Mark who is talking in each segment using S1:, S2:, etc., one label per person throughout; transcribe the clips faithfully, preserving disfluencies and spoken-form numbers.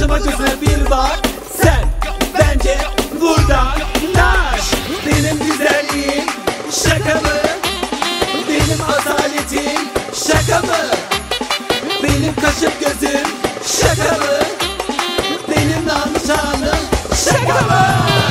S1: Kaşıma gözüne bir bak, sen bence buradan naş. Benim güzelliğim şaka mı? Benim asaletim şaka mı? Benim kaşım gözüm şaka mı? Benim namı şanım şaka mı?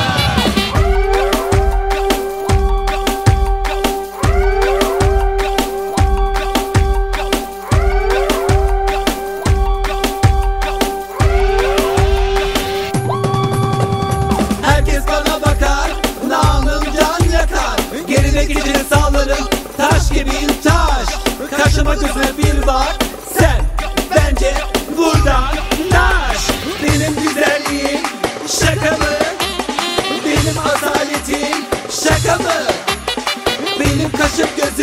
S1: Herkes bana bakar, namım can yakar. Geride gideceğini sağlarım, taş gibiyim taş. Kaşıma gözüne bir bak, sen bence buradan naş. Benim güzelliğim şaka mı? Benim asaletim şaka mı? Benim kaşım gözüm